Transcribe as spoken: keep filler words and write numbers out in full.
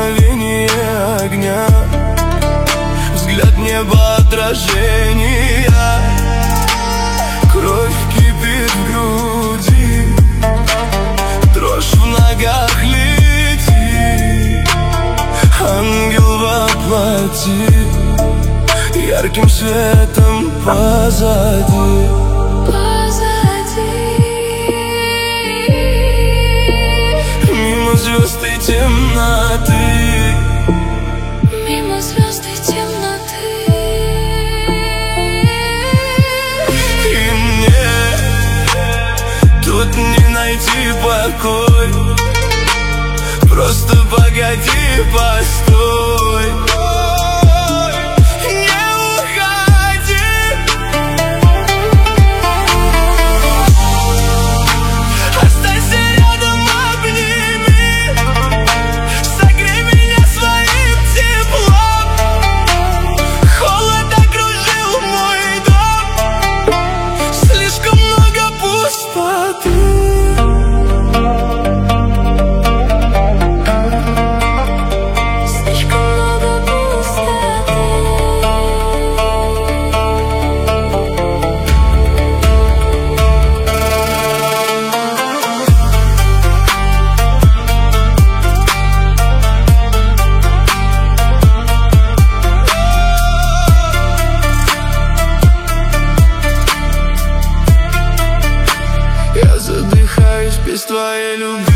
мгновение огня, взгляд неба отражения. Кровь кипит в груди, дрожь в ногах летит. Ангел воплоти, ярким светом позади. Мимо звезд и темноты, мимо звезд и темноты. И мне тут не найти покой. Просто погоди, постой. Не уходи. Останься рядом, обними, согрей меня своим теплом. Холод окружил мой дом, слишком много пустоты. Я задыхаюсь без твоей любви.